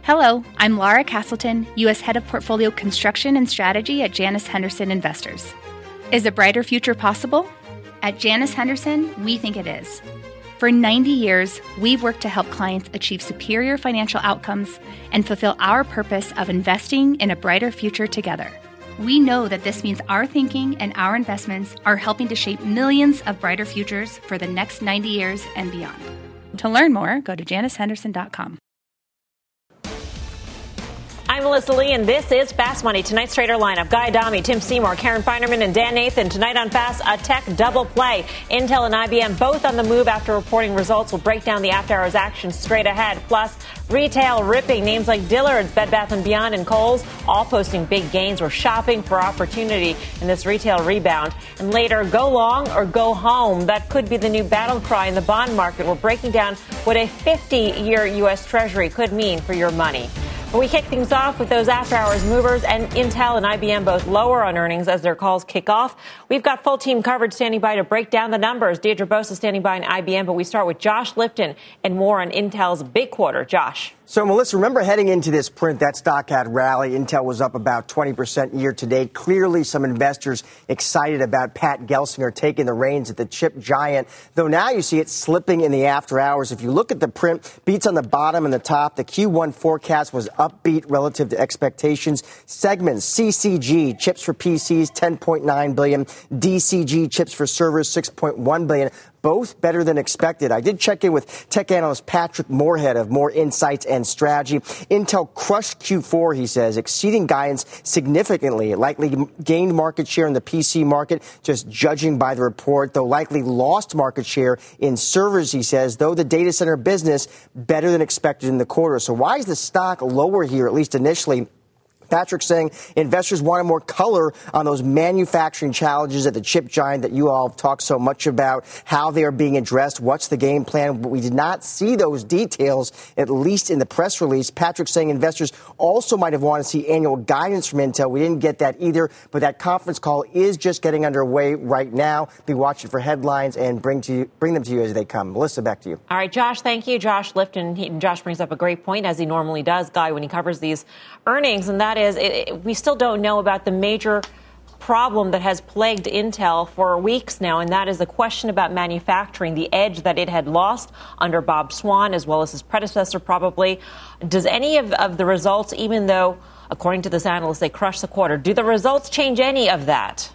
Hello, I'm Laura Castleton, U.S. Head of Portfolio Construction and Strategy at Janus Henderson Investors. Is a brighter future possible? At Janus Henderson, we think it is. For 90 years, we've worked to help clients achieve superior financial outcomes and fulfill our purpose of investing in a brighter future together. We know that this means our thinking and our investments are helping to shape millions of brighter futures for the next 90 years and beyond. To learn more, go to janushenderson.com. I'm Melissa Lee, and this is Fast Money. Tonight's trader lineup: Guy Adami, Tim Seymour, Karen Feinerman, and Dan Nathan. Tonight on Fast, a tech double play. Intel and IBM both on the move after reporting results. We'll break down the after-hours action straight ahead. Plus, retail ripping. Names like Dillard's, Bed Bath & Beyond, and Kohl's all posting big gains. We're shopping for opportunity in this retail rebound. And later, go long or go home. That could be the new battle cry in the bond market. We're breaking down what a 50-year U.S. Treasury could mean for your money. But we kick things off with those after-hours movers, and Intel and IBM both lower on earnings as their calls kick off. We've got full team coverage standing by to break down the numbers. Deirdre Bosa standing by in IBM, but we start with Josh Lipton and more on Intel's big quarter. Josh. So, Melissa, remember heading into this print, that stock had rally. Intel was up about 20% year to date. Clearly, some investors excited about Pat Gelsinger taking the reins at the chip giant, though now you see it slipping in the after hours. If you look at the print, beats on the bottom and the top. The Q1 forecast was upbeat relative to expectations. Segments: CCG, chips for PCs, $10.9 billion. DCG, chips for servers, $6.1 billion. Both better than expected. I did check in with tech analyst Patrick Moorhead of More Insights and Strategy. Intel crushed Q4, he says, exceeding guidance significantly. It likely gained market share in the PC market, just judging by the report, though likely lost market share in servers, he says, though the data center business better than expected in the quarter. So why is the stock lower here, at least initially? Patrick saying investors wanted more color on those manufacturing challenges at the chip giant that you all have talked so much about, how they are being addressed, what's the game plan. But we did not see those details, at least in the press release. Patrick saying investors also might have wanted to see annual guidance from Intel. We didn't get that either, but that conference call is just getting underway right now. Be watching for headlines and bring them to you as they come. Melissa, back to you. All right, Josh, thank you. Josh Lipton. Josh brings up a great point, as he normally does, Guy, when he covers these earnings, and that is we still don't know about the major problem that has plagued Intel for weeks now, and that is the question about manufacturing, the edge that it had lost under Bob Swan, as well as his predecessor probably. Does any of the results, even though, according to this analyst, they crushed the quarter, do the results change any of that?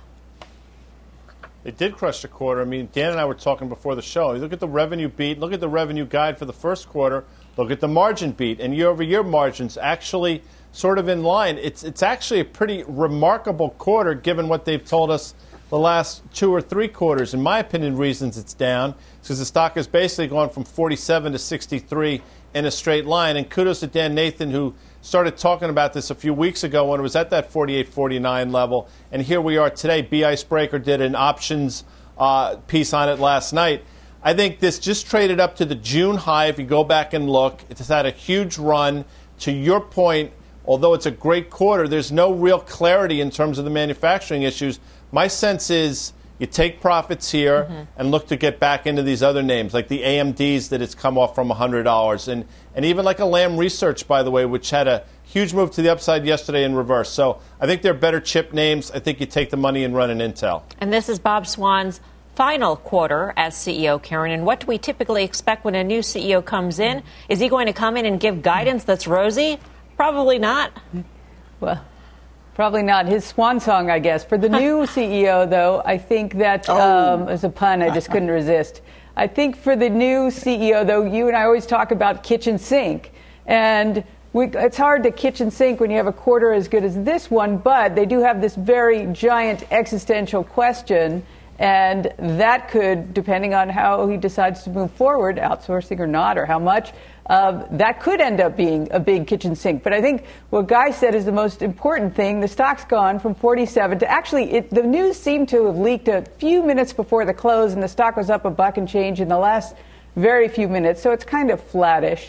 They did crush the quarter. I mean, Dan and I were talking before the show. You look at the revenue beat, look at the revenue guide for the first quarter, look at the margin beat, and year-over-year margins actually sort of in line. It's actually a pretty remarkable quarter given what they've told us the last 2 or 3 quarters. In my opinion, reasons it's down because the stock has basically gone from 47 to 63 in a straight line. And kudos to Dan Nathan, who started talking about this a few weeks ago when it was at that 48, 49 level. And here we are today. B. Icebreaker did an options piece on it last night. I think this just traded up to the June high. If you go back and look, it's had a huge run. To your point, although it's a great quarter, there's no real clarity in terms of the manufacturing issues. My sense is you take profits here and look to get back into these other names, like the AMDs that it's come off from $100. And even like a Lam Research, by the way, which had a huge move to the upside yesterday in reverse. So I think they're better chip names. I think you take the money and run an Intel. And this is Bob Swan's final quarter as CEO, Karen. And what do we typically expect when a new CEO comes in? Is he going to come in and give guidance that's rosy? Probably not. Well, probably not. His swan song, I guess. For the new CEO, though, I think that as a pun, I just couldn't resist. I think for the new CEO, though, you and I always talk about kitchen sink. And it's hard to kitchen sink when you have a quarter as good as this one, but they do have this very giant existential question. And that could, depending on how he decides to move forward, outsourcing or not, or how much, that could end up being a big kitchen sink. But I think what Guy said is the most important thing. The stock's gone from 47 to actually, the news seemed to have leaked a few minutes before the close, and the stock was up $1 and change in the last very few minutes. So it's kind of flattish.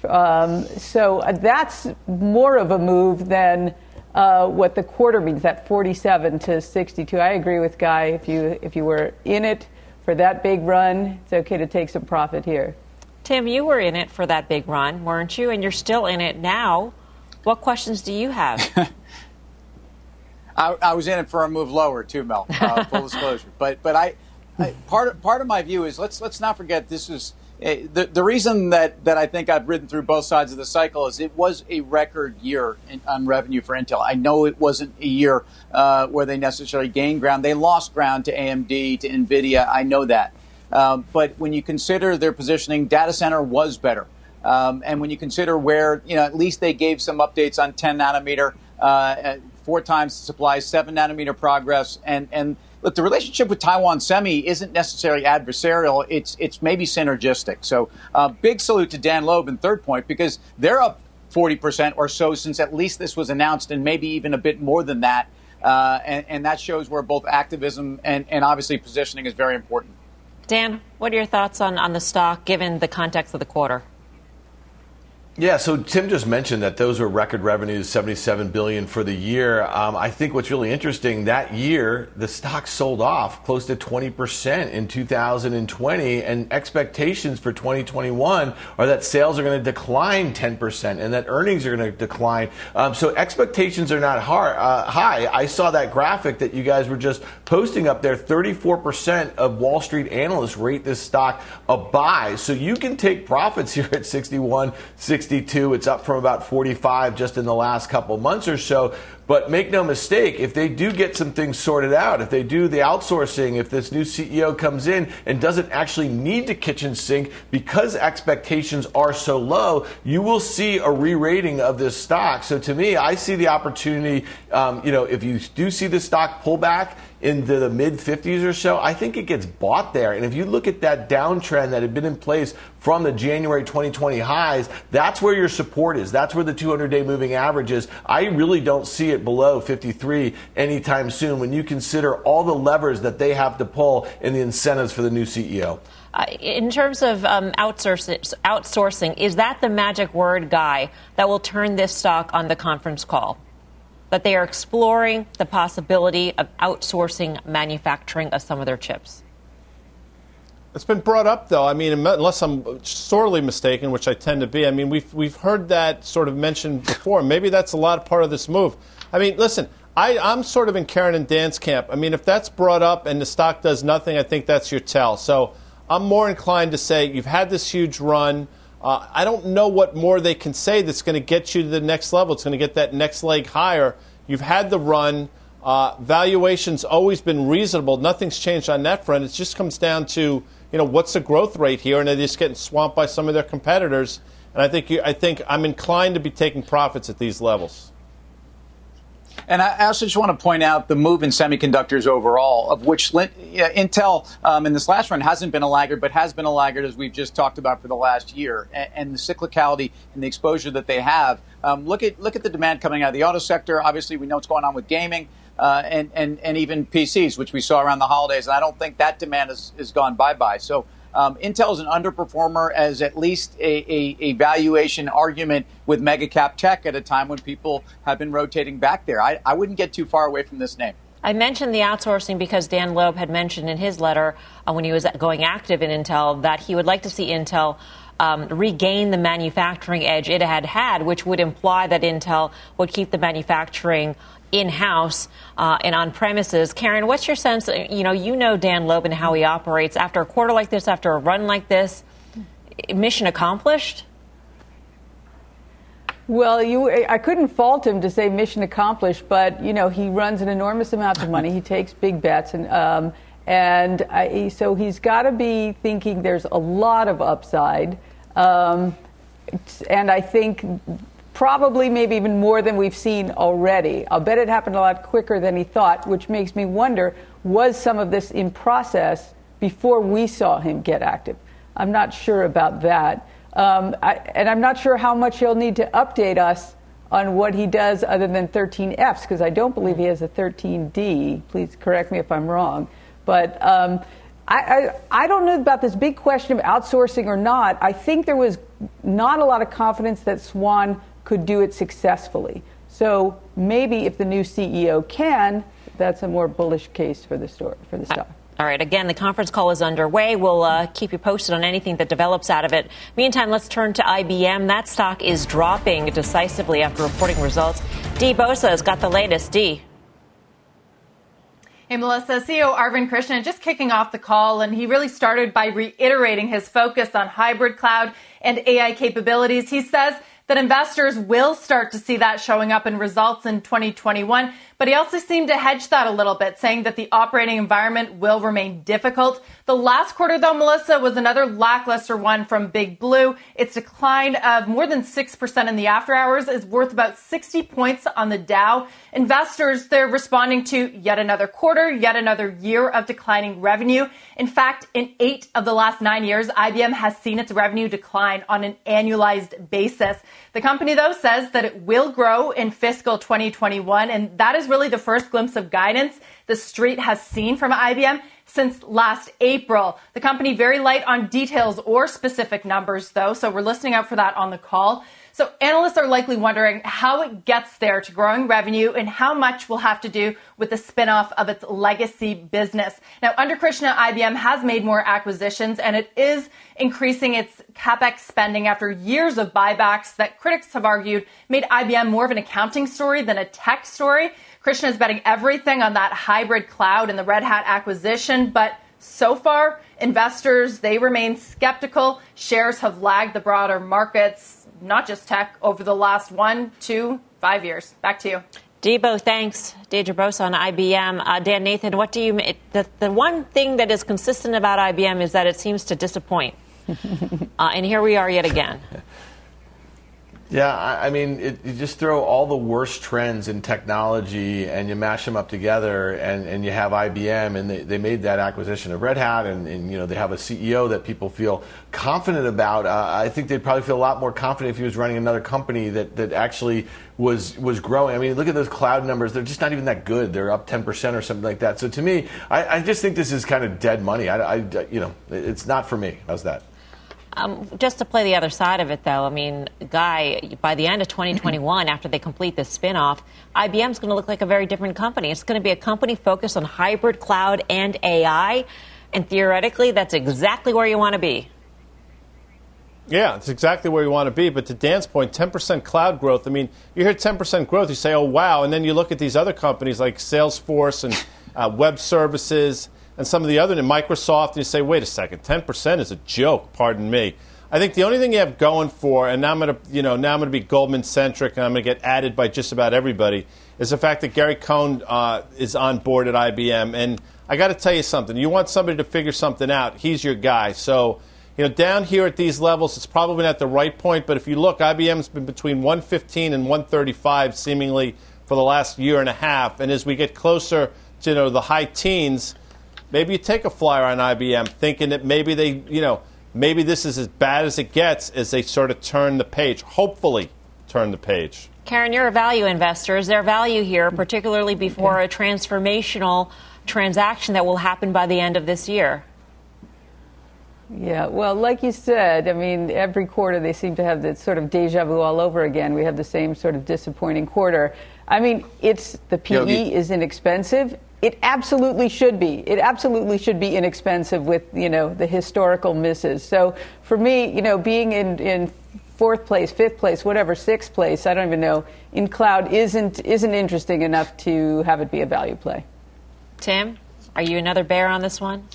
So that's more of a move than what the quarter means, that 47 to 62. I agree with Guy. If you were in it for that big run, it's okay to take some profit here. Tim, you were in it for that big run, weren't you? And you're still in it now. What questions do you have? I was in it for a move lower too, Mel. Full disclosure. But part of my view is let's not forget this is the reason that I think I've ridden through both sides of the cycle is it was a record year on revenue for Intel. I know it wasn't a year where they necessarily gained ground. They lost ground to AMD, to NVIDIA. I know that. But when you consider their positioning, data center was better. And when you consider where, at least they gave some updates on 10 nanometer, 4 times the supply, 7 nanometer progress. And look, the relationship with Taiwan Semi isn't necessarily adversarial. It's maybe synergistic. So big salute to Dan Loeb in Third Point because they're up 40% or so since at least this was announced and maybe even a bit more than that. And that shows where both activism and obviously positioning is very important. Dan, what are your thoughts on the stock given the context of the quarter? Yeah, so Tim just mentioned that those were record revenues, $77 billion for the year. I think what's really interesting, that year, the stock sold off close to 20% in 2020, and expectations for 2021 are that sales are going to decline 10% and that earnings are going to decline. So expectations are not high. I saw that graphic that you guys were just posting up there. 34% of Wall Street analysts rate this stock a buy. So you can take profits here at 61, 62. It's up from about 45 just in the last couple months or so. But make no mistake, if they do get some things sorted out, if they do the outsourcing, if this new CEO comes in and doesn't actually need to kitchen sink because expectations are so low, you will see a re-rating of this stock. So to me, I see the opportunity, if you do see the stock pull back into the mid-50s or so, I think it gets bought there. And if you look at that downtrend that had been in place from the January 2020 highs, that's where your support is. That's where the 200-day moving average is. I really don't see it below 53 anytime soon when you consider all the levers that they have to pull and the incentives for the new CEO. In terms of outsourcing, is that the magic word, Guy, that will turn this stock on the conference call? That they are exploring the possibility of outsourcing manufacturing of some of their chips? It's been brought up, though. I mean, unless I'm sorely mistaken, which I tend to be. I mean, we've heard that sort of mentioned before. Maybe that's a lot of part of this move. I mean, listen, I'm sort of in Karen and Dan's camp. I mean, if that's brought up and the stock does nothing, I think that's your tell. So I'm more inclined to say you've had this huge run. I don't know what more they can say that's going to get you to the next level. It's going to get that next leg higher. You've had the run. Valuation's always been reasonable. Nothing's changed on that front. It just comes down to, what's the growth rate here? And they're just getting swamped by some of their competitors. And I think I'm inclined to be taking profits at these levels. And I also just want to point out the move in semiconductors overall, of which Intel in this last run hasn't been a laggard, but has been a laggard, as we've just talked about for the last year. And the cyclicality and the exposure that they have. Look at the demand coming out of the auto sector. Obviously, we know what's going on with gaming and even PCs, which we saw around the holidays. And I don't think that demand has gone bye-bye. So Intel is an underperformer as at least a valuation argument with mega cap tech at a time when people have been rotating back there. I wouldn't get too far away from this name. I mentioned the outsourcing because Dan Loeb had mentioned in his letter when he was going active in Intel that he would like to see Intel regain the manufacturing edge it had, which would imply that Intel would keep the manufacturing in-house and on premises. Karen, what's your sense? You know Dan Loeb and how he operates. After a quarter like this, after a run like this, mission accomplished? Well, I couldn't fault him to say mission accomplished, but he runs an enormous amount of money. He takes big bets, so he's got to be thinking there's a lot of upside, and I think probably maybe even more than we've seen already. I'll bet it happened a lot quicker than he thought, which makes me wonder, was some of this in process before we saw him get active? I'm not sure about that. And I'm not sure how much he'll need to update us on what he does other than 13Fs, because I don't believe he has a 13D. Please correct me if I'm wrong. But I don't know about this big question of outsourcing or not. I think there was not a lot of confidence that Swan could do it successfully. So maybe if the new CEO can, that's a more bullish case for the stock. All right. Again, the conference call is underway. We'll keep you posted on anything that develops out of it. Meantime, let's turn to IBM. That stock is dropping decisively after reporting results. Dee Bosa has got the latest. Dee. Hey, Melissa, CEO Arvind Krishna just kicking off the call, and he really started by reiterating his focus on hybrid cloud and AI capabilities. He says that investors will start to see that showing up in results in 2021. But he also seemed to hedge that a little bit, saying that the operating environment will remain difficult. The last quarter, though, Melissa, was another lackluster one from Big Blue. Its decline of more than 6% in the after hours is worth about 60 points on the Dow. Investors, they're responding to yet another quarter, yet another year of declining revenue. In fact, in 8 of the last 9 years, IBM has seen its revenue decline on an annualized basis. The company, though, says that it will grow in fiscal 2021, and that is really the first glimpse of guidance the street has seen from IBM since last April. The company very light on details or specific numbers, though, so we're listening out for that on the call. So analysts are likely wondering how it gets there to growing revenue and how much will have to do with the spinoff of its legacy business. Now, under Krishna, IBM has made more acquisitions, and it is increasing its CapEx spending after years of buybacks that critics have argued made IBM more of an accounting story than a tech story. Krishna is betting everything on that hybrid cloud and the Red Hat acquisition, but so far, investors, they remain skeptical. Shares have lagged the broader markets, not just tech, over the last 1, 2, 5 years. Back to you. Debo, thanks. Deidre Bosa on IBM. Dan Nathan, what do you the one thing that is consistent about IBM is that it seems to disappoint. And here we are yet again. Yeah, I mean, you just throw all the worst trends in technology and you mash them up together, and you have IBM, and they made that acquisition of Red Hat, and you know, they have a CEO that people feel confident about. I think they'd probably feel a lot more confident if he was running another company that actually was growing. I mean, look at those cloud numbers; they're just not even that good. They're up 10% or something like that. So to me, I just think this is kind of dead money. You know, it's not for me. How's that? Just to play the other side of it, though, I mean, Guy, by the end of 2021, after they complete this spinoff, IBM's going to look like a very different company. It's going to be a company focused on hybrid cloud and AI, and theoretically, that's exactly where you want to be. Yeah, it's exactly where you want to be. But to Dan's point, 10% cloud growth. I mean, you hear 10% growth, you say, oh, wow. And then you look at these other companies like Salesforce and Web Services and some of the other, Microsoft, and you say, wait a second, 10% is a joke, pardon me. I think the only thing you have going for, and now I'm going to be Goldman-centric, and I'm going to get added by just about everybody, is the fact that Gary Cohn is on board at IBM. And I got to tell you something. You want somebody to figure something out, he's your guy. So, down here at these levels, it's probably not the right point, but if you look, IBM's been between 115 and 135 seemingly for the last year and a half. And as we get closer to the high teens, maybe you take a flyer on IBM thinking that maybe maybe this is as bad as it gets as they sort of turn the page, hopefully turn the page. Karen, you're a value investor. Is there value here, particularly before a transformational transaction that will happen by the end of this year? Yeah, well, like you said, I mean, every quarter they seem to have this sort of deja vu all over again. We have the same sort of disappointing quarter. I mean, the PE is inexpensive. It absolutely should be. It absolutely should be inexpensive with, the historical misses. So for me, being in fourth place, fifth place, whatever, sixth place, I don't even know, in cloud isn't interesting enough to have it be a value play. Tim, are you another bear on this one?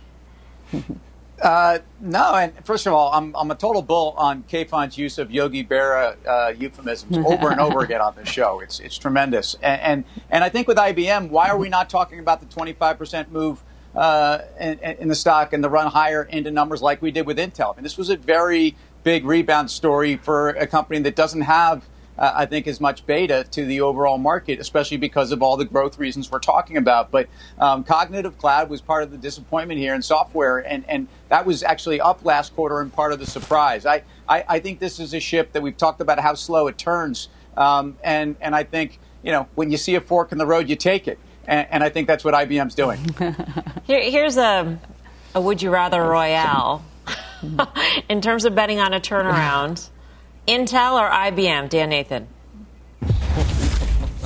No, and first of all, I'm a total bull on Kayfan's use of Yogi Berra euphemisms over and over again on this show. It's tremendous, and I think with IBM, why are we not talking about the 25% move in the stock and the run higher into numbers like we did with Intel? I mean, this was a very big rebound story for a company that doesn't have, I think, as much beta to the overall market, especially because of all the growth reasons we're talking about. But cognitive cloud was part of the disappointment here in software, and that was actually up last quarter and part of the surprise. I think this is a ship that we've talked about how slow it turns, and I think, when you see a fork in the road, you take it. And I think that's what IBM's doing. Here's a would you rather royale. In terms of betting on a turnaround, Intel or IBM, Dan Nathan?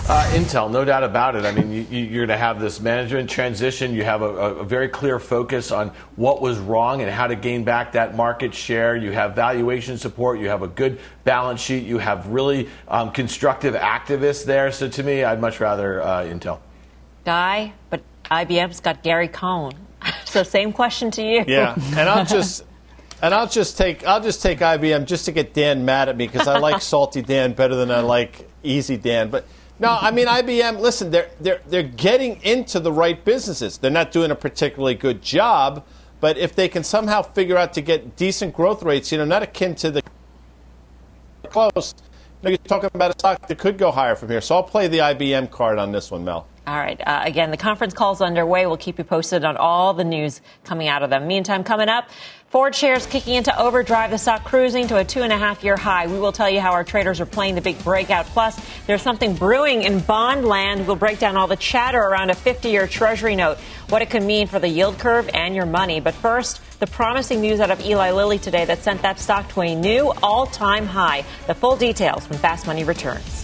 Intel, no doubt about it. I mean, you're going to have this management transition. You have a very clear focus on what was wrong and how to gain back that market share. You have valuation support. You have a good balance sheet. You have really constructive activists there. So to me, I'd much rather Intel. Guy, but IBM's got Gary Cohn. So same question to you. Yeah, and I'll just take IBM just to get Dan mad at me because I like Salty Dan better than I like Easy Dan. But no, I mean IBM. Listen, they're getting into the right businesses. They're not doing a particularly good job, but if they can somehow figure out to get decent growth rates, not akin to the close. You're talking about a stock that could go higher from here. So I'll play the IBM card on this one, Mel. All right. Again, the conference call is underway. We'll keep you posted on all the news coming out of them. Meantime, coming up, Ford shares kicking into overdrive, the stock cruising to a 2.5-year high. We will tell you how our traders are playing the big breakout. Plus, there's something brewing in bond land. We'll break down all the chatter around a 50-year Treasury note, what it could mean for the yield curve and your money. But first, the promising news out of Eli Lilly today that sent that stock to a new all-time high. The full details when Fast Money returns.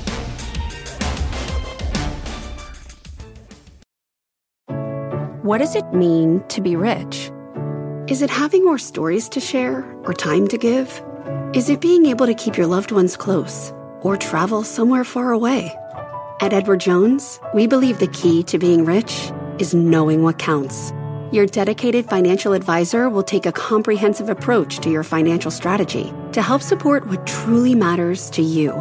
What does it mean to be rich? Is it having more stories to share or time to give? Is it being able to keep your loved ones close or travel somewhere far away? At Edward Jones, we believe the key to being rich is knowing what counts. Your dedicated financial advisor will take a comprehensive approach to your financial strategy to help support what truly matters to you.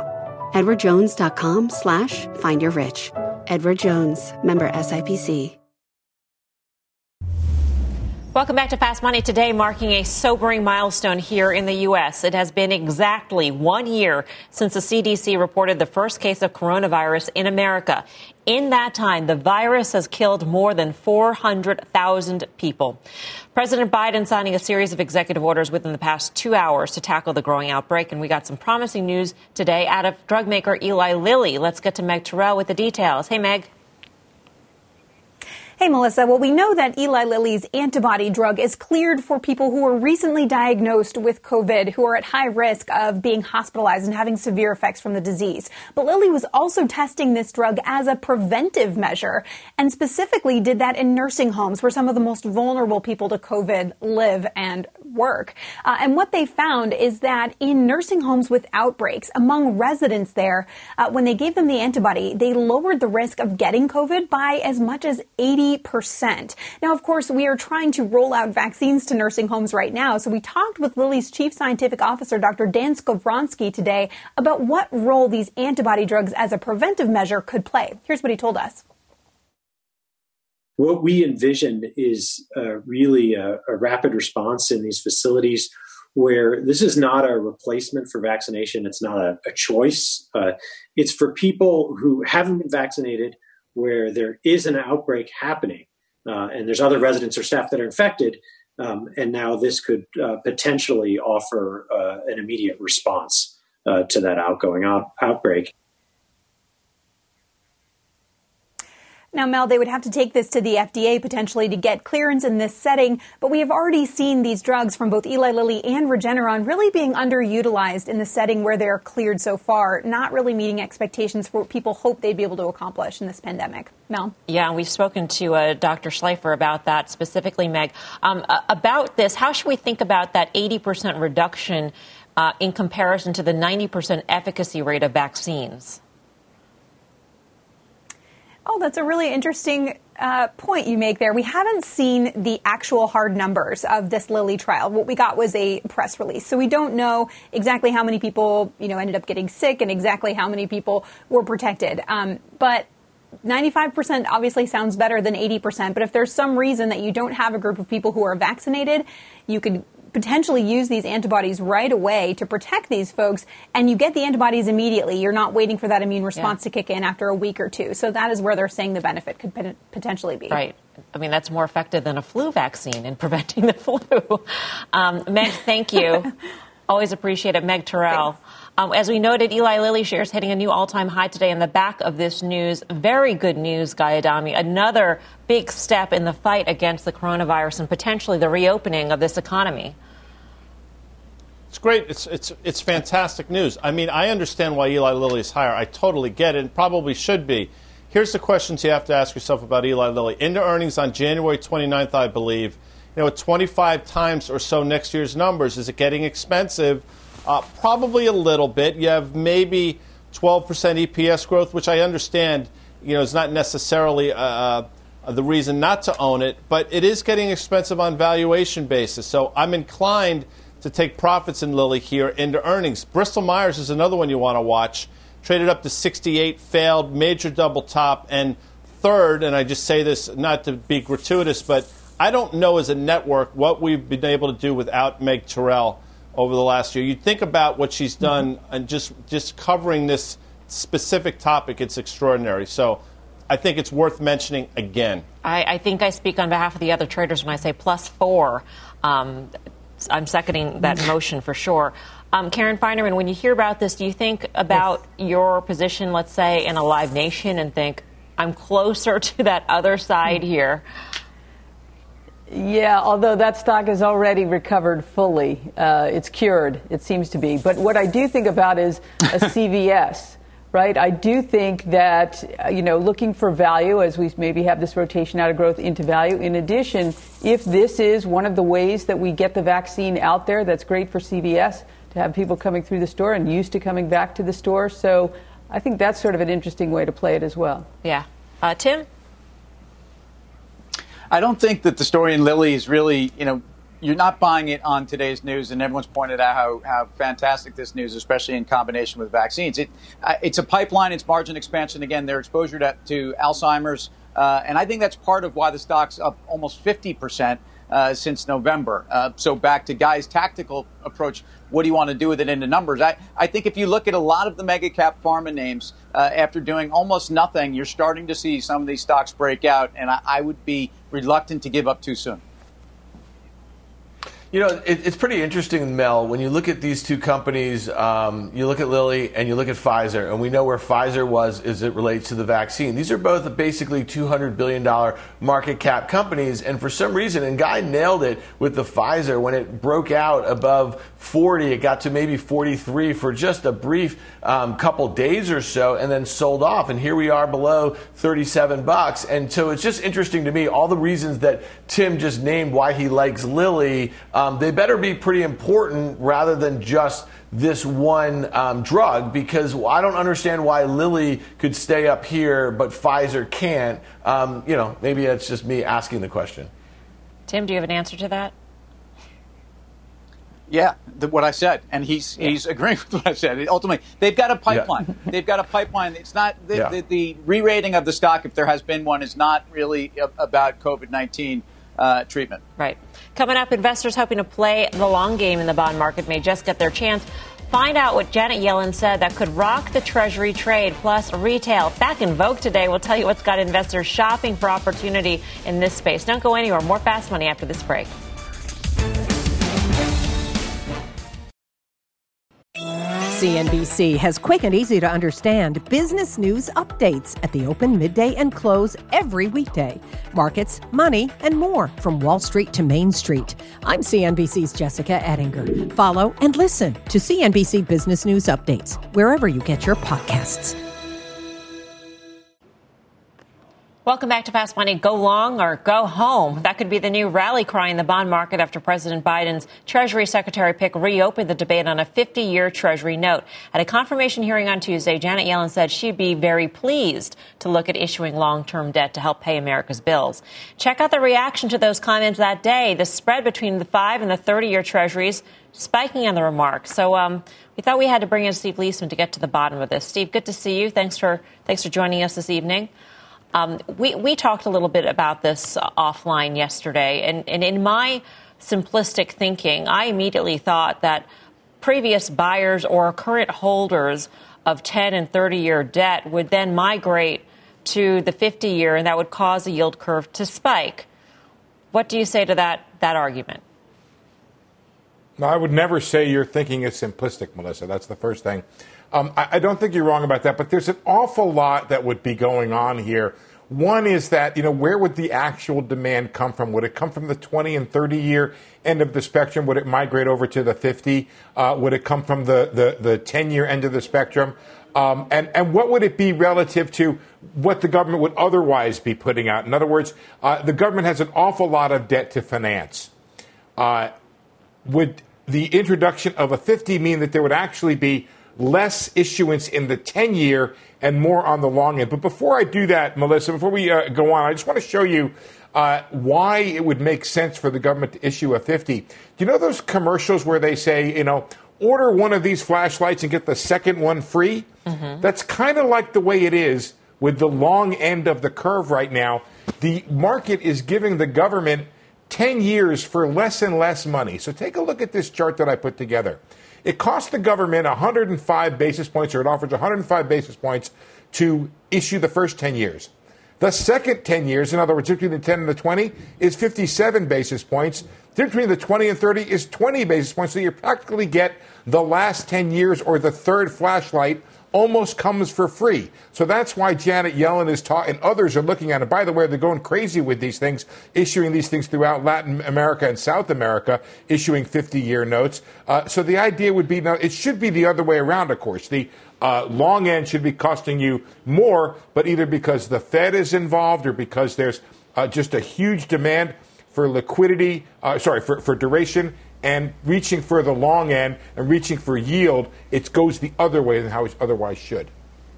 EdwardJones.com/findyourrich. Edward Jones, member SIPC. Welcome back to Fast Money. Today marking a sobering milestone here in the U.S. It has been exactly 1 year since the CDC reported the first case of coronavirus in America. In that time, the virus has killed more than 400,000 people. President Biden signing a series of executive orders within the past 2 hours to tackle the growing outbreak. And we got some promising news today out of drug maker Eli Lilly. Let's get to Meg Terrell with the details. Hey, Meg. Hey, Melissa. Well, we know that Eli Lilly's antibody drug is cleared for people who were recently diagnosed with COVID, who are at high risk of being hospitalized and having severe effects from the disease. But Lilly was also testing this drug as a preventive measure and specifically did that in nursing homes where some of the most vulnerable people to COVID live and work. And what they found is that in nursing homes with outbreaks among residents there, when they gave them the antibody, they lowered the risk of getting COVID by as much as 80%. Now, of course, we are trying to roll out vaccines to nursing homes right now. So we talked with Lilly's chief scientific officer, Dr. Dan Skovronsky, today about what role these antibody drugs as a preventive measure could play. Here's what he told us. What we envisioned is really a rapid response in these facilities where this is not a replacement for vaccination. It's not a choice. It's for people who haven't been vaccinated, where there is an outbreak happening and there's other residents or staff that are infected. And now this could potentially offer an immediate response to that outbreak. Now, Mel, they would have to take this to the FDA potentially to get clearance in this setting. But we have already seen these drugs from both Eli Lilly and Regeneron really being underutilized in the setting where they're cleared so far, not really meeting expectations for what people hope they'd be able to accomplish in this pandemic. Mel? Yeah, and we've spoken to Dr. Schleifer about that specifically, Meg. About this, how should we think about that 80% reduction in comparison to the 90% efficacy rate of vaccines? Oh, that's a really interesting point you make there. We haven't seen the actual hard numbers of this Lilly trial. What we got was a press release. So we don't know exactly how many people, ended up getting sick and exactly how many people were protected. But 95% obviously sounds better than 80%. But if there's some reason that you don't have a group of people who are vaccinated, you could potentially use these antibodies right away to protect these folks, and you get the antibodies immediately. You're not waiting for that immune response to kick in after a week or two. So that is where they're saying the benefit could potentially be. Right. I mean, that's more effective than a flu vaccine in preventing the flu. Meg, thank you. Always appreciate it. Meg Terrell. As we noted, Eli Lilly shares hitting a new all-time high today. In the back of this news, very good news, Guy Adami. Another big step in the fight against the coronavirus and potentially the reopening of this economy. It's great. It's fantastic news. I mean, I understand why Eli Lilly is higher. I totally get it, and probably should be. Here's the questions you have to ask yourself about Eli Lilly. Into earnings on January 29th, I believe. At 25 times or so next year's numbers, is it getting expensive? Probably a little bit. You have maybe 12% EPS growth, which I understand, is not necessarily the reason not to own it, but it is getting expensive on valuation basis. So I'm inclined to take profits in Lilly here into earnings. Bristol Myers is another one you want to watch. Traded up to 68, failed, major double top, and third, and I just say this not to be gratuitous, but I don't know as a network what we've been able to do without Meg Terrell over the last year. You think about what she's done and just covering this specific topic, it's extraordinary. So I think it's worth mentioning again. I think I speak on behalf of the other traders when I say +4. I'm seconding that motion for sure. Karen Finerman, when you hear about this, do you think about your position, let's say, in a Live Nation and think, I'm closer to that other side here? Yeah, although that stock has already recovered fully. It's cured, it seems to be. But what I do think about is a CVS, right? I do think that, looking for value as we maybe have this rotation out of growth into value. In addition, if this is one of the ways that we get the vaccine out there, that's great for CVS to have people coming through the store and used to coming back to the store. So I think that's sort of an interesting way to play it as well. Yeah. Tim? I don't think that the story in Lilly is really, you're not buying it on today's news, and everyone's pointed out how fantastic this news, especially in combination with vaccines. It's a pipeline, it's margin expansion. Again, their exposure to Alzheimer's, and I think that's part of why the stock's up almost 50% since November. So back to Guy's tactical approach, what do you want to do with it into numbers? I think if you look at a lot of the mega cap pharma names, after doing almost nothing, you're starting to see some of these stocks break out, and I would be reluctant to give up too soon. It's pretty interesting, Mel, when you look at these two companies, you look at Lilly and you look at Pfizer, and we know where Pfizer was as it relates to the vaccine. These are both basically $200 billion market cap companies, and for some reason, and Guy nailed it with the Pfizer, when it broke out above 40, it got to maybe 43 for just a brief couple days or so, and then sold off, and here we are below $37. And so it's just interesting to me, all the reasons that Tim just named why he likes Lilly, they better be pretty important rather than just this one drug, because I don't understand why Lilly could stay up here but Pfizer can't. Maybe it's just me asking the question. Tim, do you have an answer to that? Yeah, what I said, and he's agreeing with what I said. Ultimately, they've got a pipeline. Yeah. They've got a pipeline. It's not the re-rating of the stock, if there has been one, is not really about COVID-19 treatment. Right. Coming up, investors hoping to play the long game in the bond market may just get their chance. Find out what Janet Yellen said that could rock the Treasury trade, plus retail. Back in vogue today, we'll tell you what's got investors shopping for opportunity in this space. Don't go anywhere. More Fast Money after this break. CNBC has quick and easy to understand business news updates at the open, midday, and close every weekday. Markets, money, and more from Wall Street to Main Street. I'm CNBC's Jessica Ettinger. Follow and listen to CNBC Business News Updates wherever you get your podcasts. Welcome back to Fast Money. Go long or go home. That could be the new rally cry in the bond market after President Biden's Treasury Secretary pick reopened the debate on a 50-year Treasury note. At a confirmation hearing on Tuesday, Janet Yellen said she'd be very pleased to look at issuing long-term debt to help pay America's bills. Check out the reaction to those comments that day. The spread between the 5 and the 30-year Treasuries spiking on the remark. So we thought we had to bring in Steve Leisman to get to the bottom of this. Steve, good to see you. Thanks for joining us this evening. We talked a little bit about this offline yesterday, and in my simplistic thinking, I immediately thought that previous buyers or current holders of 10 and 30-year debt would then migrate to the 50-year, and that would cause the yield curve to spike. What do you say to that argument? No, I would never say your thinking is simplistic, Melissa. That's the first thing. I don't think you're wrong about that, but there's an awful lot that would be going on here One is that, where would the actual demand come from? Would it come from the 20 and 30-year end of the spectrum? Would it migrate over to the 50? Would it come from the 10-year end of the spectrum? And what would it be relative to what the government would otherwise be putting out? In other words, the government has an awful lot of debt to finance. Would the introduction of a 50 mean that there would actually be less issuance in the 10-year and more on the long end? But before I do that, Melissa, before we go on, I just want to show you why it would make sense for the government to issue a 50. Do you know those commercials where they say, order one of these flashlights and get the second one free? Mm-hmm. That's kind of like the way it is with the long end of the curve right now. The market is giving the government 10 years for less and less money. So take a look at this chart that I put together. It costs the government 105 basis points, or it offers 105 basis points to issue the first 10 years. The second 10 years, in other words, between the 10 and the 20, is 57 basis points. Between the 20 and 30 is 20 basis points. So you practically get the last 10 years, or the third flashlight almost comes for free. So that's why Janet Yellen is and others are looking at it. By the way, they're going crazy with these things, issuing these things throughout Latin America and South America, issuing 50-year notes. So the idea would be, now it should be the other way around, of course. The long end should be costing you more, but either because the Fed is involved or because there's just a huge demand for liquidity, for duration, and reaching for the long end and reaching for yield, it goes the other way than how it otherwise should.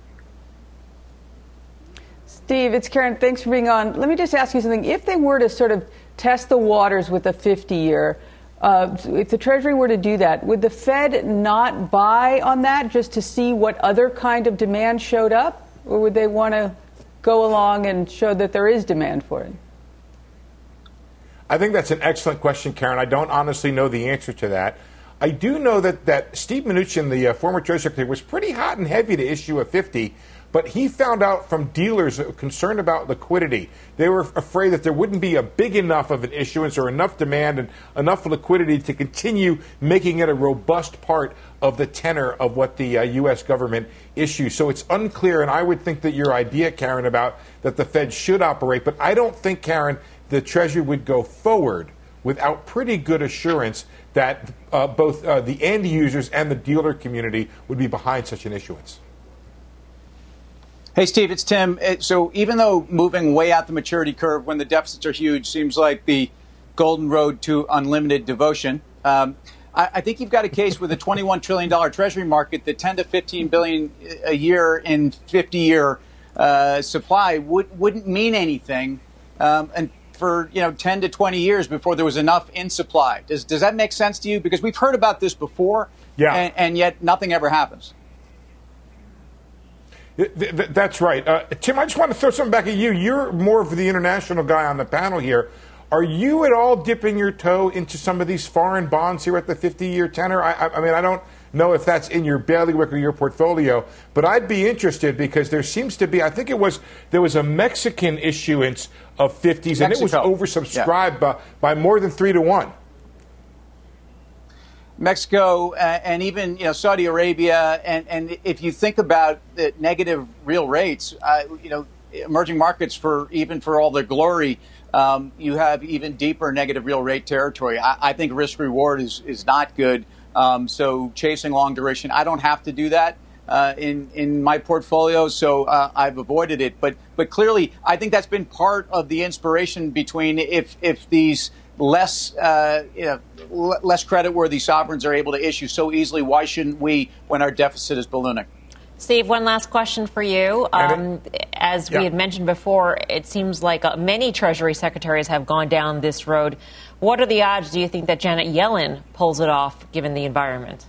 Steve, it's Karen. Thanks for being on. Let me just ask you something. If they were to sort of test the waters with a 50-year, if the Treasury were to do that, would the Fed not buy on that just to see what other kind of demand showed up? Or would they want to go along and show that there is demand for it? I think that's an excellent question, Karen. I don't honestly know the answer to that. I do know that Steve Mnuchin, the former Treasury Secretary, was pretty hot and heavy to issue a 50, but he found out from dealers concerned about liquidity. They were afraid that there wouldn't be a big enough of an issuance or enough demand and enough liquidity to continue making it a robust part of the tenor of what the U.S. government issues. So it's unclear, and I would think that your idea, Karen, about that the Fed should operate, but I don't think, Karen, the Treasury would go forward without pretty good assurance that both the end users and the dealer community would be behind such an issuance. Hey, Steve, it's Tim. So even though moving way out the maturity curve when the deficits are huge seems like the golden road to unlimited devotion, I think you've got a case with a $21 trillion Treasury market that 10 to 15 billion a year in 50-year supply wouldn't mean anything. And for 10 to 20 years before there was enough in supply. Does that make sense to you? Because we've heard about this before, and yet nothing ever happens. That's right. Tim, I just want to throw something back at you. You're more of the international guy on the panel here. Are you at all dipping your toe into some of these foreign bonds here at the 50-year tenor? I mean, I don't know if that's in your bailiwick or your portfolio, but I'd be interested because there seems to be, I think there was a Mexican issuance of 50s, and it was oversubscribed by more than 3-1. Mexico and even Saudi Arabia, and if you think about the negative real rates, emerging markets for all their glory, you have even deeper negative real rate territory. I think risk reward is not good. So chasing long duration, I don't have to do that in my portfolio, so I've avoided it. But clearly, I think that's been part of the inspiration between if these less creditworthy sovereigns are able to issue so easily, why shouldn't we when our deficit is ballooning? Steve, one last question for you. As we had mentioned before, it seems like many Treasury secretaries have gone down this road. What are the odds, do you think, that Janet Yellen pulls it off, given the environment?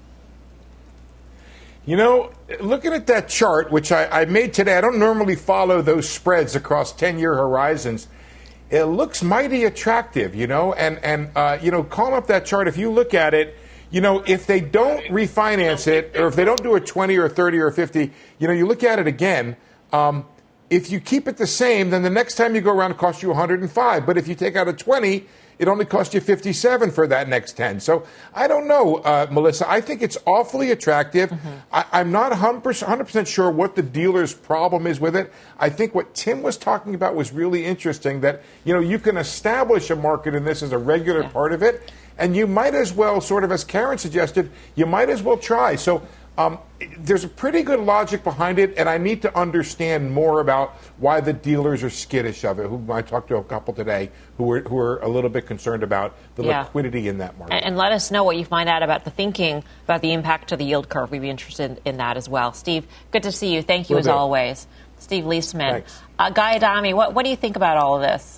Looking at that chart, which I made today, I don't normally follow those spreads across 10-year horizons. It looks mighty attractive, and calling up that chart, if you look at it, if they don't refinance it, or if they don't do a 20 or 30 or 50, you look at it again. If you keep it the same, then the next time you go around, it costs you 105. But if you take out a 20, it only cost you 57 for that next 10. So I don't know, Melissa. I think it's awfully attractive. I'm not 100% sure what the dealer's problem is with it. I think what Tim was talking about was really interesting, that, you can establish a market in this as a regular part of it, and you might as well, sort of as Karen suggested, you might as well try. So there's a pretty good logic behind it, and I need to understand more about why the dealers are skittish of it. I talked to a couple today who are a little bit concerned about the liquidity in that market. And let us know what you find out about the thinking about the impact to the yield curve. We'd be interested in that as well. Steve, good to see you. Thank you as always. Steve Leisman. Guy Adami, what do you think about all of this?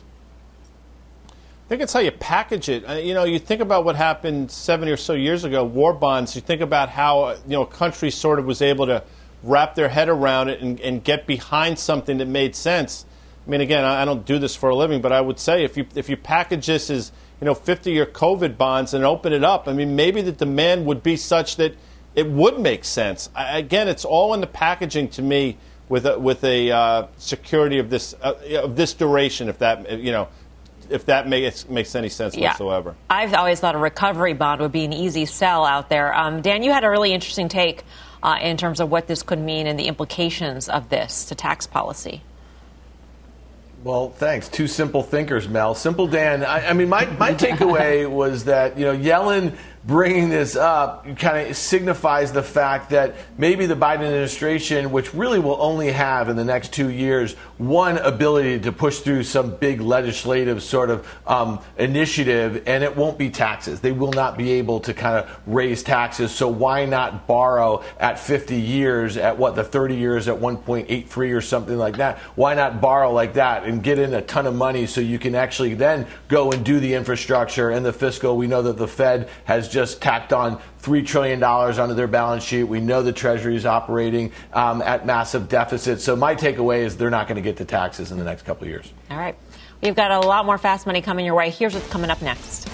I think it's how you package it. You think about what happened 7 or so years ago, war bonds. You think about how, a country sort of was able to wrap their head around it and get behind something that made sense. I mean, again, I don't do this for a living, but I would say if you package this as, 50-year COVID bonds and open it up, I mean, maybe the demand would be such that it would make sense. Again, it's all in the packaging to me with a security of this duration, if that makes any sense whatsoever. I've always thought a recovery bond would be an easy sell out there. Dan, you had a really interesting take in terms of what this could mean and the implications of this to tax policy. Well, thanks. Two simple thinkers, Mel. Simple Dan. I mean, my takeaway was that, Yellen bringing this up kind of signifies the fact that maybe the Biden administration, which really will only have in the next 2 years one ability to push through some big legislative sort of initiative, and it won't be taxes. They will not be able to kind of raise taxes. So why not borrow at 50 years at the 30 years at 1.83 or something like that? Why not borrow like that and get in a ton of money so you can actually then go and do the infrastructure and the fiscal? We know that the Fed has just tacked on $3 trillion onto their balance sheet. We know the Treasury is operating at massive deficits. So my takeaway is they're not going to get to taxes in the next couple of years. All right. We've got a lot more Fast Money coming your way. Here's what's coming up next.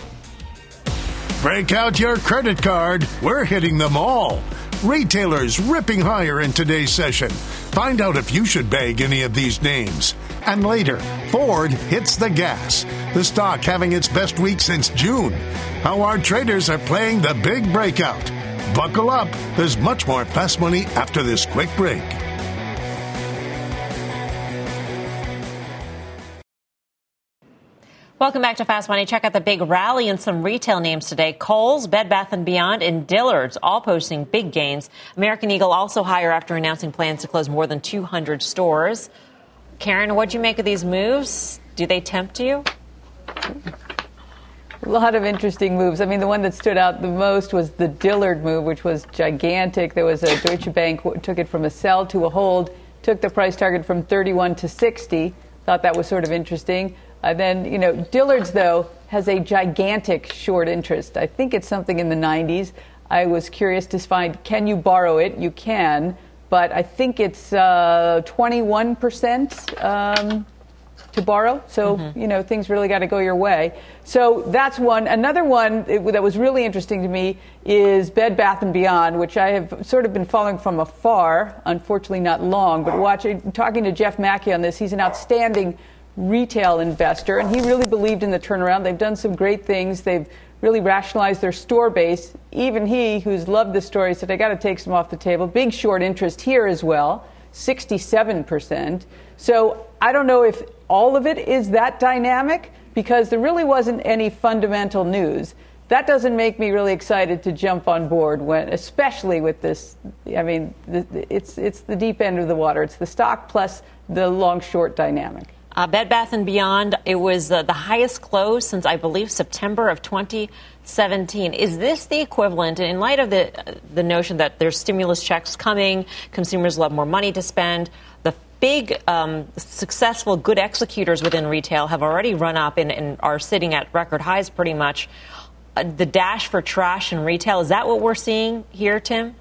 Break out your credit card. We're hitting them all. Retailers ripping higher in today's session. Find out if you should bag any of these names. And later, Ford hits the gas. The stock having its best week since June. How our traders are playing the big breakout. Buckle up. There's much more Fast Money after this quick break. Welcome back to Fast Money. Check out the big rally in some retail names today. Kohl's, Bed Bath & Beyond, and Dillard's all posting big gains. American Eagle also higher after announcing plans to close more than 200 stores. Karen, what'd you make of these moves? Do they tempt you? A lot of interesting moves. I mean, the one that stood out the most was the Dillard move, which was gigantic. There was a Deutsche Bank took it from a sell to a hold, took the price target from 31 to 60. Thought that was sort of interesting. Then, Dillard's, though, has a gigantic short interest. I think it's something in the 90s. I was curious to find, can you borrow it? You can, but I think it's 21% to borrow. So, things really got to go your way. So that's one. Another one that was really interesting to me is Bed Bath & Beyond, which I have sort of been following from afar, unfortunately not long, but talking to Jeff Mackey on this. He's an outstanding retail investor, and he really believed in the turnaround. They've done some great things. They've really rationalized their store base. Even he, who's loved the story, said, I got to take some off the table. Big short interest here as well, 67%. So I don't know if all of it is that dynamic, because there really wasn't any fundamental news. That doesn't make me really excited to jump on board, especially with this. I mean, it's the deep end of the water. It's the stock plus the long-short dynamic. Bed Bath & Beyond, it was the highest close since, I believe, September of 2017. Is this the equivalent, in light of the notion that there's stimulus checks coming, consumers will have more money to spend, the big, successful, good executors within retail have already run up and are sitting at record highs pretty much. The dash for trash in retail, is that what we're seeing here, Tim?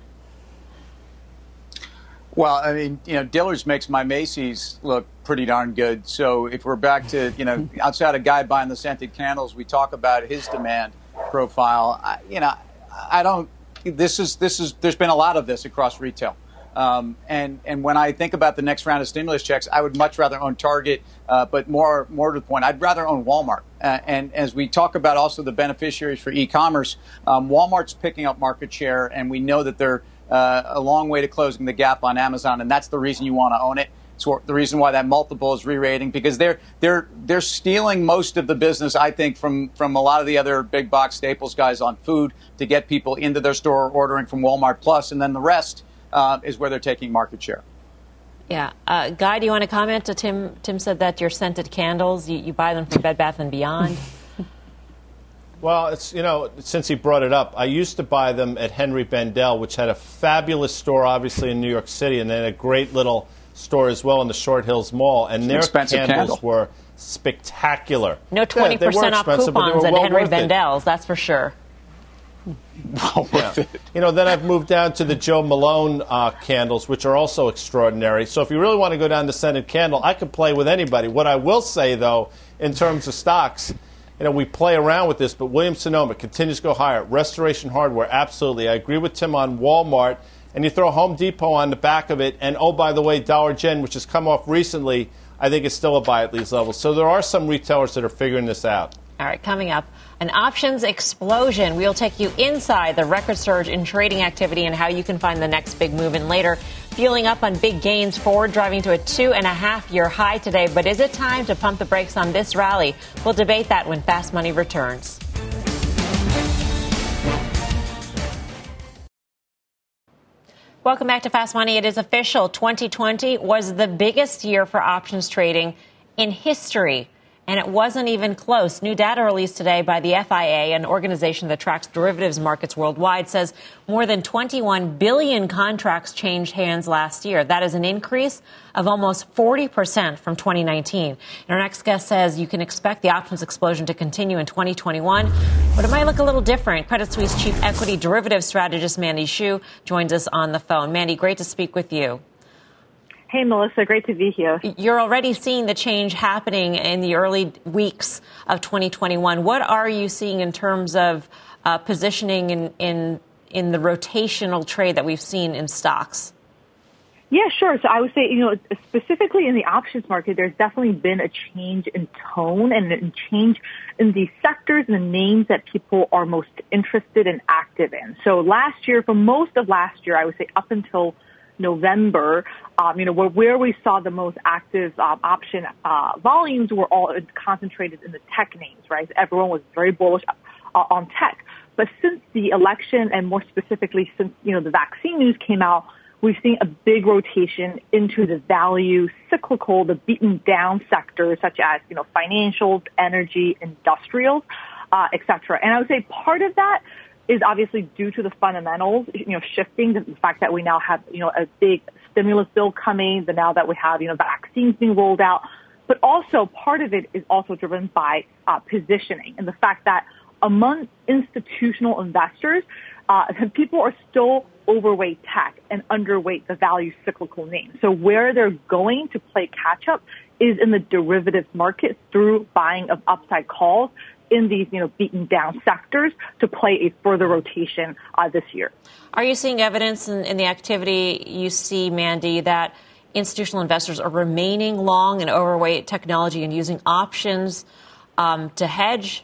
Well, I mean, Dillard's makes my Macy's look pretty darn good. So if we're back to, outside a guy buying the scented candles, we talk about his demand profile. There's been a lot of this across retail. And when I think about the next round of stimulus checks, I would much rather own Target, but more to the point, I'd rather own Walmart And as we talk about also the beneficiaries for e-commerce, Walmart's picking up market share, and we know that they're a long way to closing the gap on Amazon, and that's the reason you want to own it. It's the reason why that multiple is re-rating, because they're stealing most of the business, I think, from a lot of the other big box staples guys on food to get people into their store ordering from Walmart Plus, and then the rest is where they're taking market share. Yeah. Guy, do you want to comment? Tim said that your scented candles, you buy them from Bed Bath & Beyond. Well, it's, since he brought it up, I used to buy them at Henry Bendel, which had a fabulous store, obviously, in New York City, and then a great little store as well in the Short Hills Mall, and their candles were spectacular. No 20% off coupons at Henry Bendel's, that's for sure. Then I've moved down to the Joe Malone candles, which are also extraordinary. So if you really want to go down to scented candle, I could play with anybody. What I will say, though, in terms of stocks, we play around with this, but Williams-Sonoma continues to go higher. Restoration Hardware, absolutely. I agree with Tim on Walmart. And you throw Home Depot on the back of it. And, oh, by the way, Dollar Gen, which has come off recently, I think is still a buy at these levels. So there are some retailers that are figuring this out. All right, coming up, an options explosion. We'll take you inside the record surge in trading activity and how you can find the next big move. And later, fueling up on big gains, Ford driving to a 2.5-year high today. But is it time to pump the brakes on this rally? We'll debate that when Fast Money returns. Welcome back to Fast Money. It is official. 2020 was the biggest year for options trading in history. And it wasn't even close. New data released today by the FIA, an organization that tracks derivatives markets worldwide, says more than 21 billion contracts changed hands last year. That is an increase of almost 40% from 2019. And our next guest says you can expect the options explosion to continue in 2021, but it might look a little different. Credit Suisse Chief Equity Derivative Strategist Mandy Xu joins us on the phone. Mandy, great to speak with you. Hey, Melissa, great to be here. You're already seeing the change happening in the early weeks of 2021. What are you seeing in terms of positioning in the rotational trade that we've seen in stocks? Yeah, sure. So I would say, specifically in the options market, there's definitely been a change in tone and a change in the sectors and the names that people are most interested and active in. So last year, for most of last year, I would say up until November, where we saw the most active option volumes were all concentrated in the tech names, right? Everyone was very bullish on tech. But since the election, and more specifically since, the vaccine news came out, we've seen a big rotation into the value, cyclical, the beaten down sectors such as, financials, energy, industrials, et cetera. And I would say part of that is obviously due to the fundamentals, shifting, the fact that we now have, a big stimulus bill coming, now that we have, vaccines being rolled out. But also part of it is also driven by positioning and the fact that among institutional investors, people are still overweight tech and underweight the value cyclical names. So where they're going to play catch up is in the derivatives market through buying of upside calls in these, beaten down sectors to play a further rotation this year. Are you seeing evidence in the activity you see, Mandy, that institutional investors are remaining long and overweight technology and using options to hedge?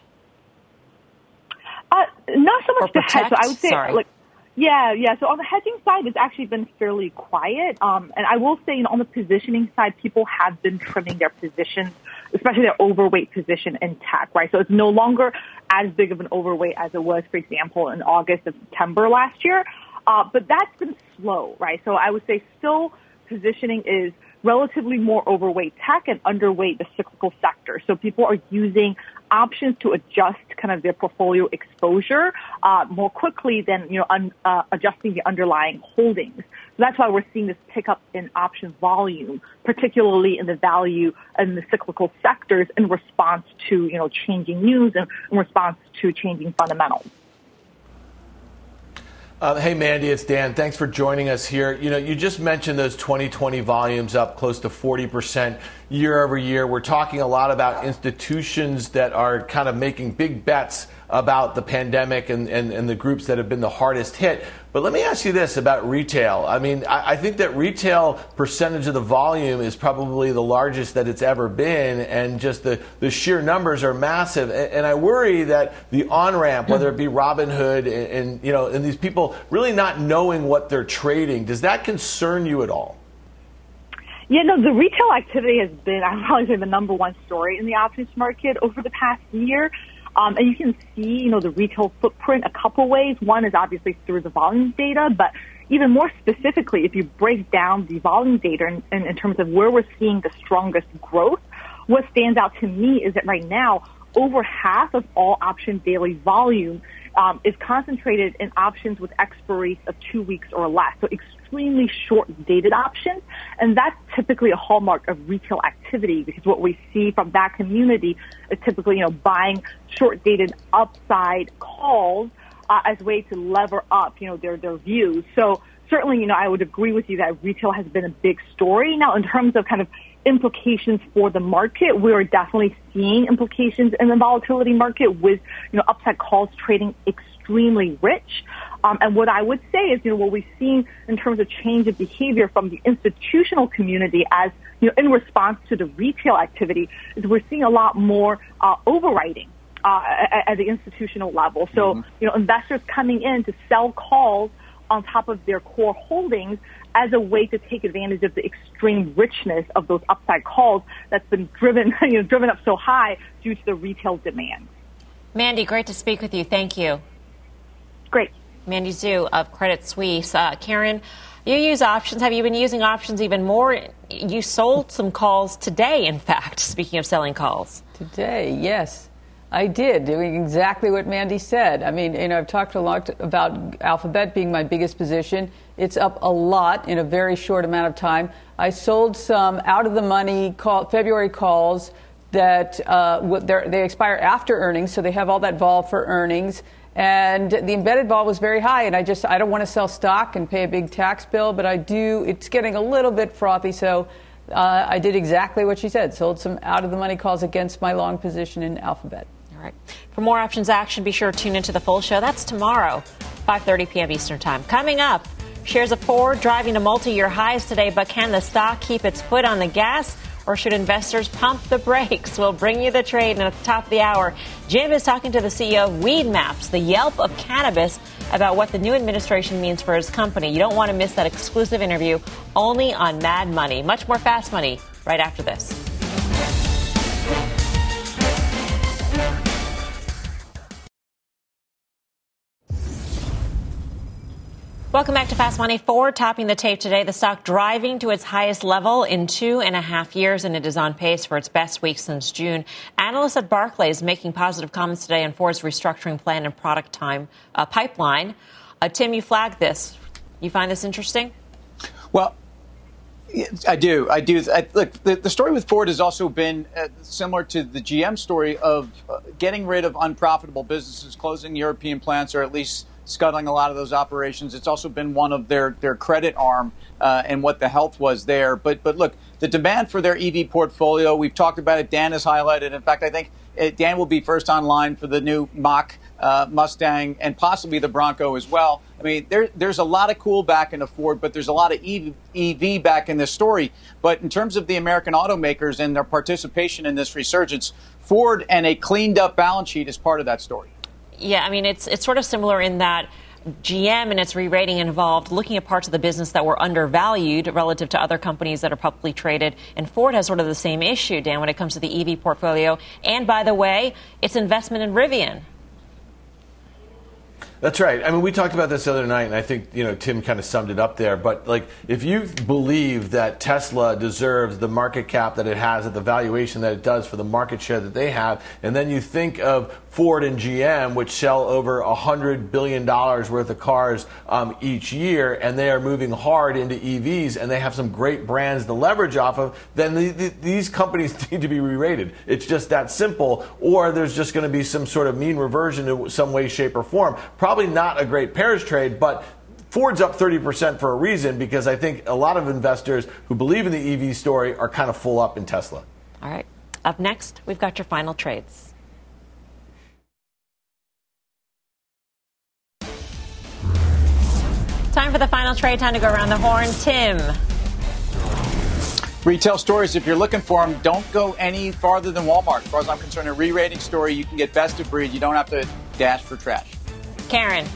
Not so much to hedge. So I would say, Sorry. Yeah. So on the hedging side, it's actually been fairly quiet. And I will say, on the positioning side, people have been trimming their positions, especially their overweight position in tech, right? So it's no longer as big of an overweight as it was, for example, in August and September last year. But that's been slow, right? So I would say still positioning is relatively more overweight tech and underweight the cyclical sector. So people are using options to adjust kind of their portfolio exposure more quickly than adjusting the underlying holdings. So that's why we're seeing this pickup in option volume, particularly in the value and the cyclical sectors in response to changing news and in response to changing fundamentals. Hey, Mandy, it's Dan. Thanks for joining us here. You just mentioned those 2020 volumes up close to 40% year over year. We're talking a lot about institutions that are kind of making big bets about the pandemic and the groups that have been the hardest hit. But let me ask you this about retail. I mean, I think that retail percentage of the volume is probably the largest that it's ever been, and just the sheer numbers are massive. And I worry that the on-ramp, whether it be Robinhood and these people really not knowing what they're trading, does that concern you at all? Yeah, no, the retail activity has been, I would probably say, the number one story in the options market over the past year. And you can see, the retail footprint a couple ways. One is obviously through the volume data, but even more specifically, if you break down the volume data in terms of where we're seeing the strongest growth, what stands out to me is that right now, over half of all option daily volume is concentrated in options with expiries of 2 weeks or less. So extremely short-dated options. And that's typically a hallmark of retail activity, because what we see from that community is typically, buying short-dated upside calls as a way to lever up, their views. So certainly, I would agree with you that retail has been a big story. Now, in terms of kind of implications for the market, we are definitely seeing implications in the volatility market with, upside calls trading extremely rich. And what I would say is, what we've seen in terms of change of behavior from the institutional community as, in response to the retail activity, is we're seeing a lot more overwriting at the institutional level. So, investors coming in to sell calls on top of their core holdings as a way to take advantage of the extreme richness of those upside calls that's been driven up so high due to the retail demand. Mandy, great to speak with you. Thank you. Great. Mandy Zhu of Credit Suisse. Karen, you use options. Have you been using options even more? You sold some calls today, in fact, speaking of selling calls. Today, yes. I did, doing exactly what Mandy said. I mean, I've talked a lot about Alphabet being my biggest position. It's up a lot in a very short amount of time. I sold some out-of-the-money February calls that they expire after earnings, so they have all that vol for earnings. And the embedded vol was very high, and I don't want to sell stock and pay a big tax bill, but I do. It's getting a little bit frothy, so I did exactly what she said, sold some out-of-the-money calls against my long position in Alphabet. All right. For more options action, be sure to tune into the full show. That's tomorrow, 5:30 p.m. Eastern Time. Coming up, shares of Ford driving to multi-year highs today, but can the stock keep its foot on the gas? Or should investors pump the brakes? We'll bring you the trade. And at the top of the hour, Jim is talking to the CEO of Weedmaps, the Yelp of cannabis, about what the new administration means for his company. You don't want to miss that exclusive interview only on Mad Money. Much more Fast Money right after this. Welcome back to Fast Money. Ford topping the tape today. The stock driving to its highest level in 2.5 years, and it is on pace for its best week since June. Analysts at Barclays making positive comments today on Ford's restructuring plan and product pipeline. Tim, you flagged this. You find this interesting? Well, I do. Look, the story with Ford has also been similar to the GM story of getting rid of unprofitable businesses, closing European plants, or at least scuttling a lot of those operations. It's also been one of their credit arm and what the health was there. But look, the demand for their EV portfolio, we've talked about it. Dan has highlighted. In fact, I think Dan will be first online for the new Mach, Mustang, and possibly the Bronco as well. I mean, there's a lot of cool back into Ford, but there's a lot of EV back in this story. But in terms of the American automakers and their participation in this resurgence, Ford and a cleaned up balance sheet is part of that story. Yeah, I mean, it's sort of similar in that GM and its re-rating involved looking at parts of the business that were undervalued relative to other companies that are publicly traded. And Ford has sort of the same issue, Dan, when it comes to the EV portfolio. And by the way, its investment in Rivian. That's right. I mean, we talked about this the other night, and I think, Tim kind of summed it up there. But, if you believe that Tesla deserves the market cap that it has at the valuation that it does for the market share that they have, and then you think of Ford and GM, which sell over $100 billion worth of cars each year, and they are moving hard into EVs, and they have some great brands to leverage off of, then these companies need to be re-rated. It's just that simple, or there's just going to be some sort of mean reversion in some way, shape, or form. Probably not a great pairs trade, but Ford's up 30% for a reason, because I think a lot of investors who believe in the EV story are kind of full up in Tesla. All right. Up next, we've got your final trades. Time for the final trade. Time to go around the horn. Tim. Retail stories, if you're looking for them, don't go any farther than Walmart. As far as I'm concerned, a re-rating story, you can get best of breed. You don't have to dash for trash. Karen.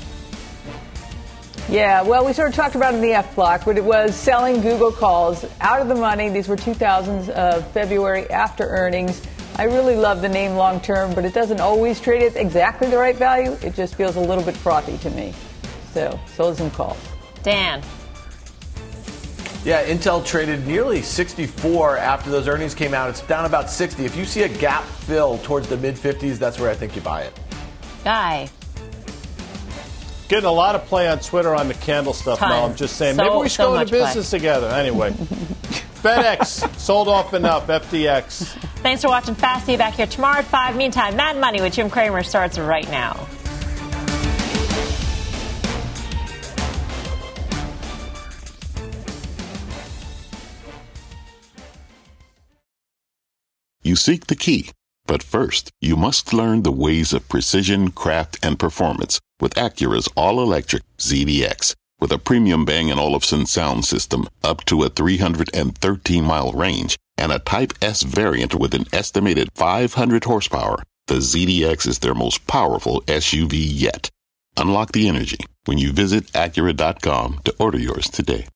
Yeah, well, we sort of talked about it in the F block, but it was selling Google calls out of the money. These were 2000s of February after earnings. I really love the name long term, but it doesn't always trade at exactly the right value. It just feels a little bit frothy to me. So sold some calls. Dan. Yeah, Intel traded nearly 64 after those earnings came out. It's down about 60. If you see a gap fill towards the mid-50s, that's where I think you buy it. Guy. Getting a lot of play on Twitter on the candle stuff now. I'm just saying, maybe we should go into business together. Anyway, FedEx sold off enough, FDX. Thanks for watching Fast. See you back here tomorrow at 5. Meantime, Mad Money with Jim Cramer starts right now. You seek the key, but first, you must learn the ways of precision, craft, and performance with Acura's all-electric ZDX. With a premium Bang & Olufsen sound system up to a 313-mile range and a Type S variant with an estimated 500 horsepower, the ZDX is their most powerful SUV yet. Unlock the energy when you visit Acura.com to order yours today.